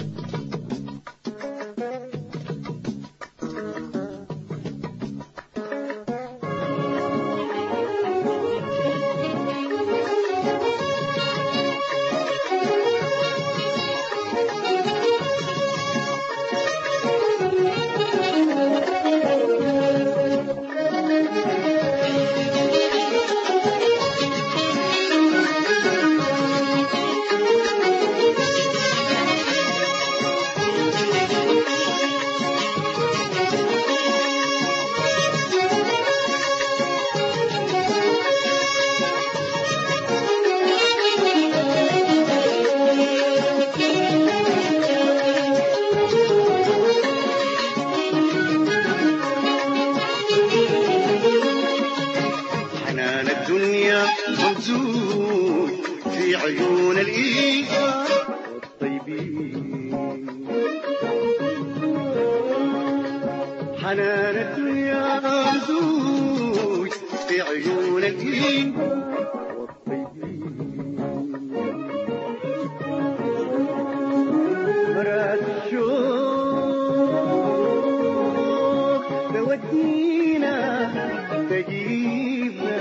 ممزوج في عيون الإيمان والطيبين. حنان الدنيا ممزوج في عيون الإيمان والطيبين. مرات الشوق تودينا تجيبنا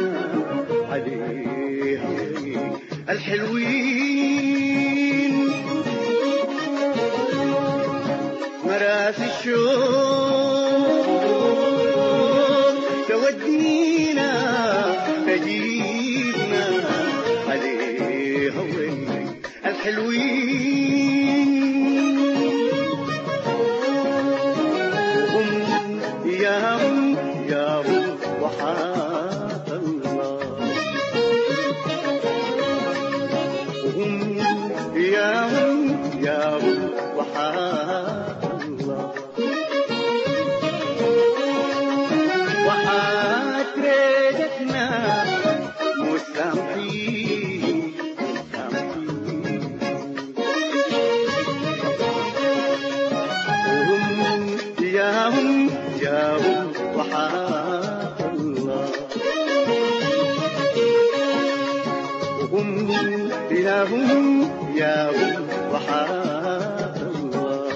عليها الحلوين. مرات الشوق تودينا تجيبنا عليها الحلوين. وهم يا وحات الله. وهم يا وحات الله. وحات ريدتنا مسامحين وهم يا وحات الله. وهم يا وحات الله.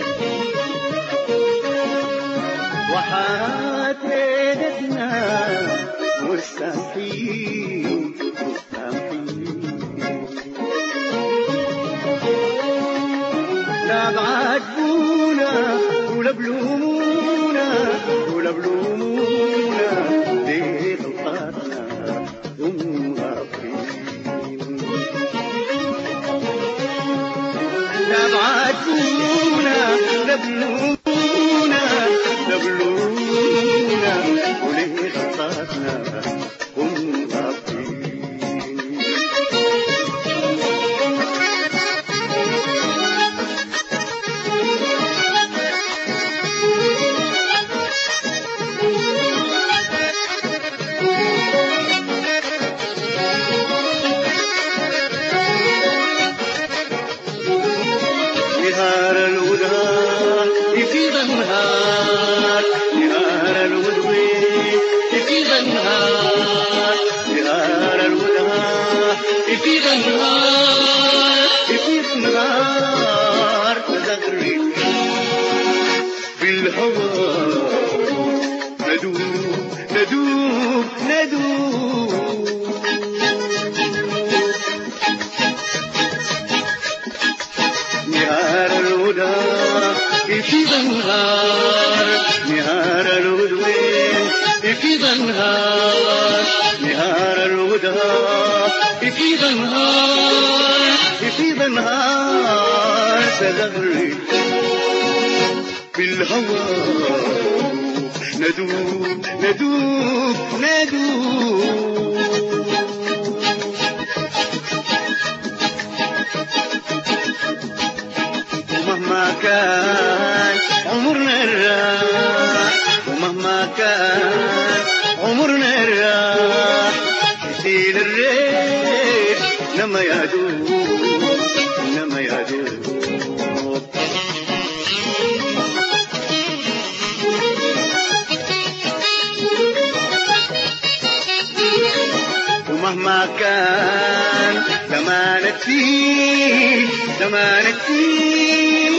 وحات ريدتنا مستحيل لا بعاتبونا ولا بلومونا دي غلطاتنا لا بعاتبونا ولا بلومونا وليه غلطاتنا هم غافلين. نهار الهدى يفيض النهار. نهار الهدى يفيض النهار. نهار الهدى يفيض النهار. تذكري بالهوى ندوب نهار الهدى يفيض النهار. نهار الهدى يفيض النهار. نهار الهدى يفيض النهار. تذكري بالهوى ندوب ومهما كان عمرنا الراح. ومهما كان عمرنا الراح يسيل الريح لما يدوب. ومهما كان زمانك فيه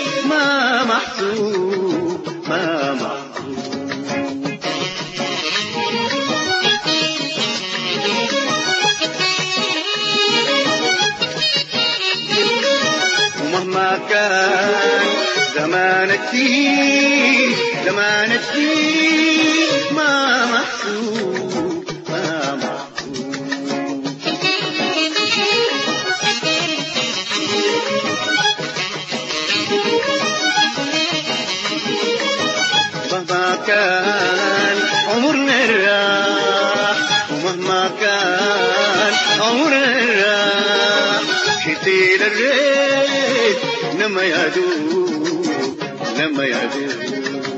ومهما كان زمانك فيه ما محسوب ما محسوب. مهما كان عمرنا راح ومهما كان عمرنا راح شتيل الريت لما يدوب لما يدوب.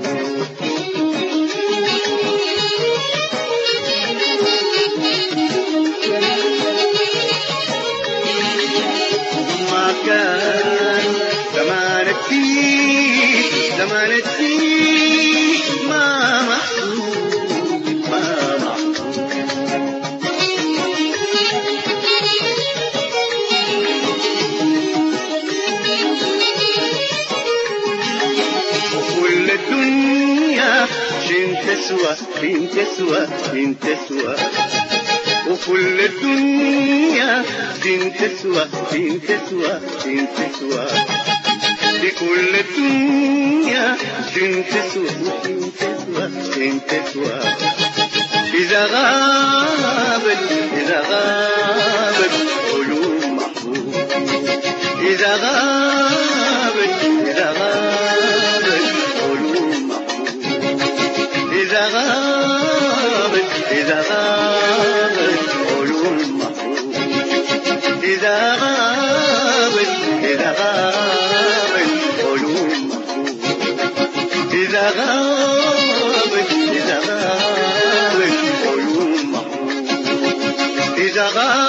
مهما كان زمانك فيه ما محسوب ما محسوب. وكل الدنيا شين تسوى وكل الدنيا شين تسوى لكل الدنيا شين تسوى إذا غابت علوم محبوب. إذا غابت علوم محبوب. إذا غابت علوم محبوب. إذا غابت علوم محبوب. إذا غابت علوم محبوب. إذا غابت